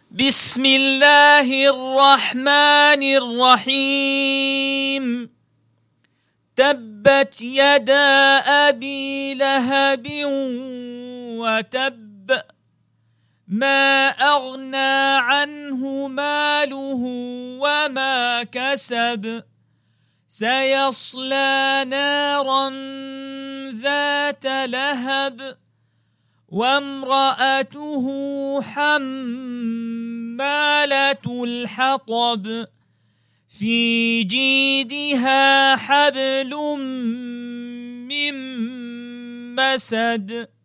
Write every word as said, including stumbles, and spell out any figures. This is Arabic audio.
بسم الله الرحمن الرحيم تبت يدا أبي لهب وتب ما أغنى عنه ماله وما كسب سيصلى نارا ذات لهب وامرأته حمالة الحطب في جيدها حبل من مسد